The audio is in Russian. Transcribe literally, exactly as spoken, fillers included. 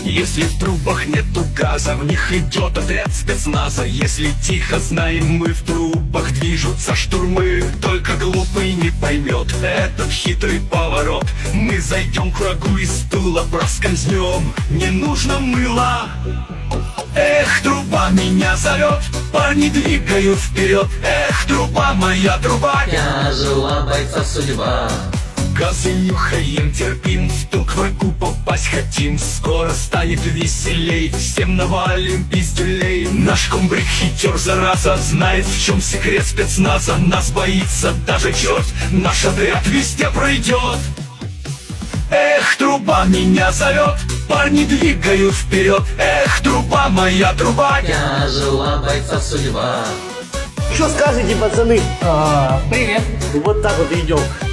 Если в трубах нету газа, в них идет отряд спецназа. Если тихо, знаем мы, в трубах движутся штурмы. Только глупый не поймет этот хитрый поворот. Мы зайдем к врагу из тыла, проскользнем, не нужно мыла. Эх, труба меня зовет, парни двигают вперед. Эх, труба, моя труба, я жила бойца судьба. Газы нюхаем, терпим, в тыл к врагу попасть хотим. Скоро станет веселей, всем навалим пиздюлей. Наш комбриг хитер, зараза, знает, в чем секрет спецназа. Нас боится даже черт, наш отряд везде пройдет. Эх, труба меня зовет, парни двигают вперед. Эх, труба, моя труба, я жила бойца судьба. Что скажете, пацаны? А, привет. Вот так вот идем.